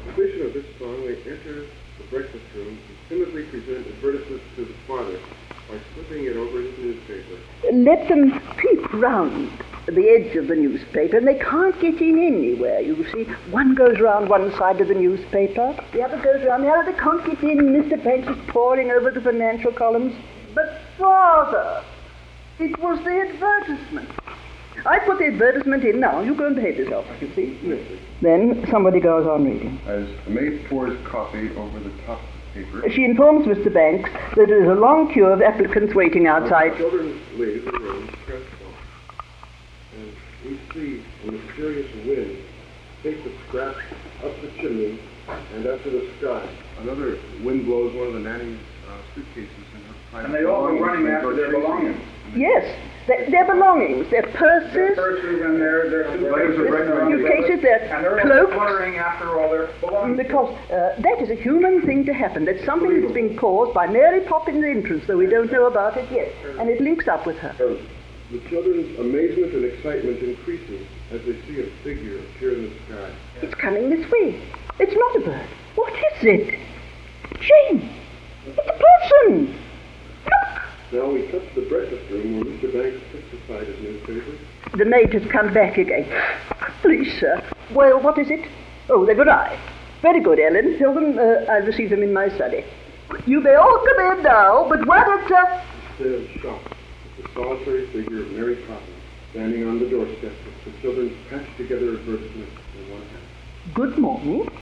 completion of this song, they enter the breakfast room and timidly present advertisements to the father by slipping it over his newspaper. Let them peep round the edge of the newspaper, and they can't get in anywhere, you see. One goes round one side of the newspaper, the other goes round the other. They can't get in. Mr. Banks is poring over the financial columns. But, Father, it was the advertisement. I put the advertisement in now. You go and behave yourself, you see. Yes, sir. Then somebody goes on reading. As the maid pours coffee over the top paper, She informs Mr. Banks that there is a long queue of applicants waiting outside. the children leave the room crestfallen. And we see a mysterious wind take the scraps up the chimney and up to the sky. Another wind blows one of the nanny's suitcases in her private. And they all go running after their belongings. Yes, their belongings, their Their purses, purses and their suitcases, their and they're all cloaks. fluttering after all their belongings. Because that is a human thing to happen. That's something that's been caused by Mary Poppins' entrance, though we don't know about it yet. And it links up with her. The children's amazement and excitement increases as they see a figure appear in the sky. It's coming this way. It's not a bird. What is it? Jane! It's a person! Look! Now we cut to the breakfast room where Mr. Banks puts aside his newspaper. The maid has come back again. Please, sir. Well, what is it? Oh, they've arrived. Very good, Ellen. Tell them I'll receive them in my study. You may all come in now, but what is Instead of shocked at the solitary figure of Mary Poppins standing on the doorstep with the children's patched together advertisement in one hand. Good morning.